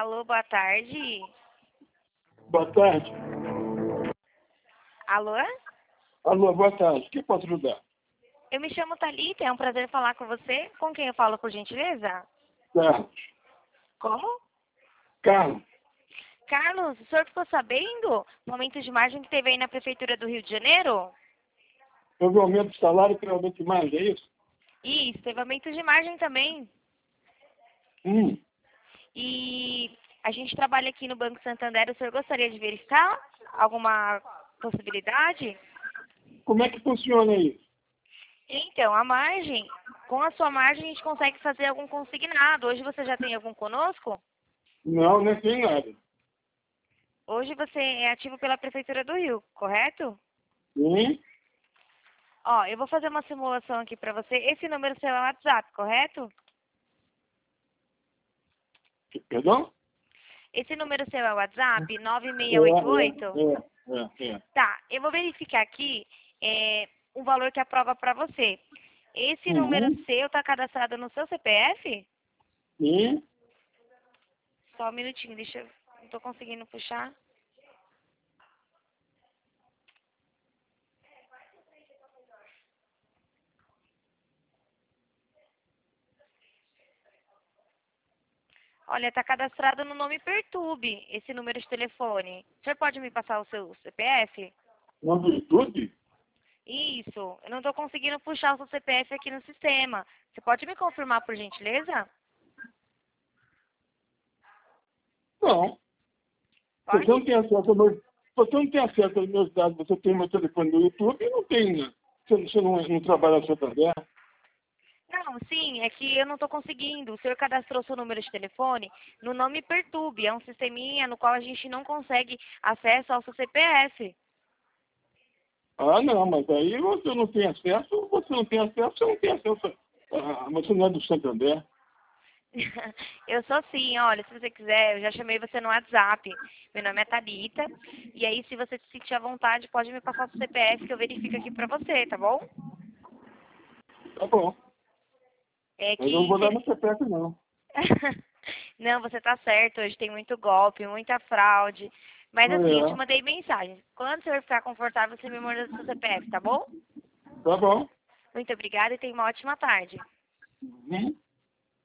Alô, boa tarde. Boa tarde. Alô? Alô, boa tarde. O que posso ajudar? Eu me chamo Thalita, é um prazer falar com você. Com quem eu falo, por gentileza? Carlos. Como? Carlos. Carlos, o senhor ficou sabendo o aumento de margem que teve aí na Prefeitura do Rio de Janeiro? Houve aumento de salário que realmente mais, é isso? Isso, teve aumento de margem também. Hum. E a gente trabalha aqui no Banco Santander. O senhor gostaria de verificar alguma possibilidade? Como é que funciona isso? Então, a margem, com a sua margem a gente consegue fazer algum consignado. Hoje você já tem algum conosco? Não, não tem nada. Hoje você é ativo pela Prefeitura do Rio, correto? Hum? Ó, eu vou fazer uma simulação aqui para você. Esse número seu é o WhatsApp, correto? Perdão? Esse número seu é o WhatsApp, É, 9688? é. Tá, eu vou verificar aqui o valor que aprova para você. Esse número Uhum. seu está cadastrado no seu CPF? Sim. Só um minutinho, deixa eu... Não estou conseguindo puxar. Olha, está cadastrado no nome Pertube, esse número de telefone. O senhor pode me passar o seu CPF? Nome do YouTube? Isso, eu não estou conseguindo puxar o seu CPF aqui no sistema. Você pode me confirmar, por gentileza? Não. Você Pode? não tem acesso ao meu... Você não tem acesso aos meus dados, você tem meu telefone do YouTube e não tem, né? Você não trabalha na Santander? Não, sim, é que eu não estou conseguindo. O senhor cadastrou seu número de telefone no nome Pertube. É um sisteminha no qual a gente não consegue acesso ao seu CPF. Ah, não, mas aí você não tem acesso, você não tem acesso, você não tem acesso. Você não é do Santander. Eu sou sim, olha, se você quiser, eu já chamei você no WhatsApp. Meu nome é Thalita. E aí, se você se sentir à vontade, pode me passar o seu CPF que eu verifico aqui pra você, tá bom? Tá bom. É Mas eu não que vou dar se... meu CPF, não. Não, você tá certo, hoje tem muito golpe, muita fraude. Mas assim, eu te É, mandei mensagem. Quando o senhor ficar confortável, você me manda o seu CPF, tá bom? tá bom. Muito obrigada e tenha uma ótima tarde. Uhum.